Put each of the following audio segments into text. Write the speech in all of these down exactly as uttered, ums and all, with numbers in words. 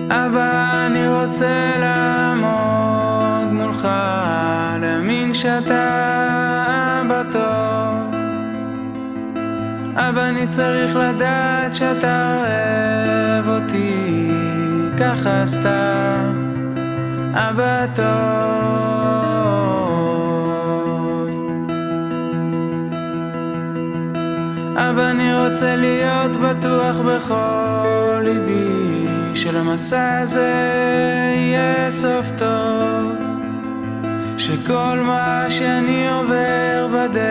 אבא, אני רוצה לעמוד מולך, להאמין שאתה אבא טוב. אבא, אני צריך לדעת שאתה אוהב אותי ככה סתם, אבא טוב. אבא, אני רוצה להיות בטוח בכל ליבי שלמסע הזה יהיה סוף טוב, שכל מה שאני עובר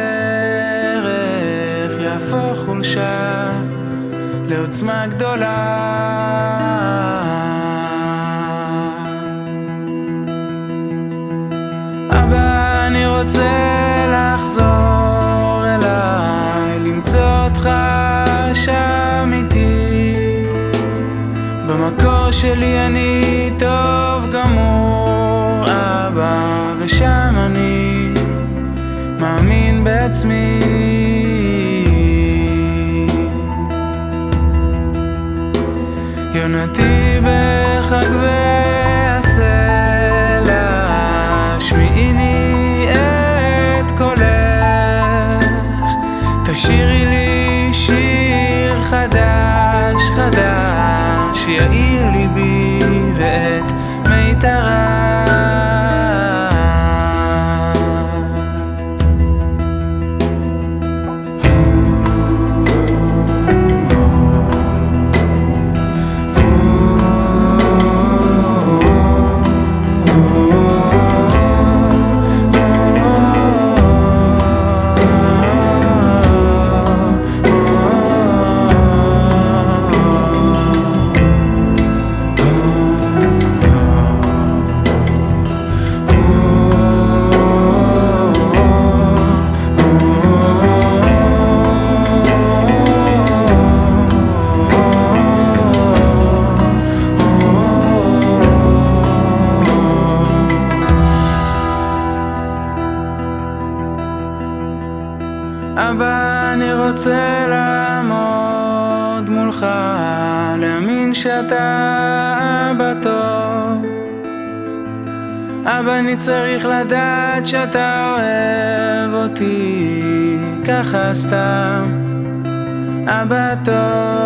בדרך יהפוך חולשה לעוצמה גדולה. אבא, אני רוצה לחזור אליי, למצוא אותך שם איתי, במקור שלי אני טוב גמור, אבא, ושם אני מאמין בעצמי. יונתי בחג והסלע, שמיעיני את קולך, תשירי לי שיר חדש חדש, יאיר ליבי ואת מיתרה. אבא, אני רוצה לעמוד מולך, להאמין שאתה אבא טוב. אבא, אני צריך לדעת שאתה אוהב אותי ככה סתם, אבא טוב.